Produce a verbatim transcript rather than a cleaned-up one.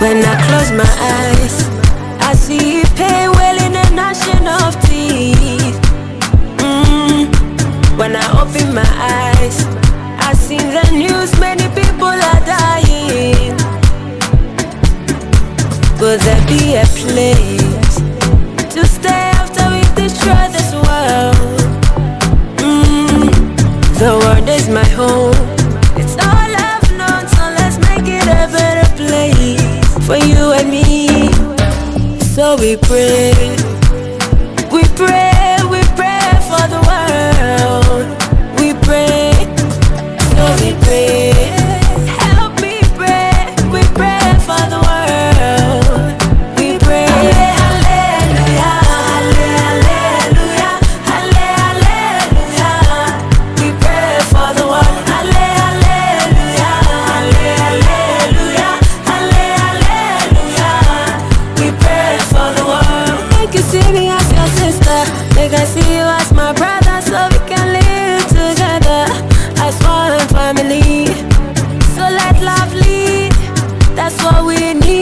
When I close my eyes, I see pain welling and gnashing of teeth. Mm. When I open my eyes, I see the news, many people are dying. Will there be a place to stay after we destroy this world? Mm. The world is my home, it's all I've known, so let's make it a better place for you and me. So we pray, we pray, we pray for the world. We pray, so we pray. Help me pray, we pray for the world. We pray, hallelujah, hallelujah, hallelujah. We pray for the world, hallelujah, hallelujah, hallelujah. We pray for the world. Make you see me as your sister, make I see you as my brother, so we can live together as one family. So let love lead, that's what we need.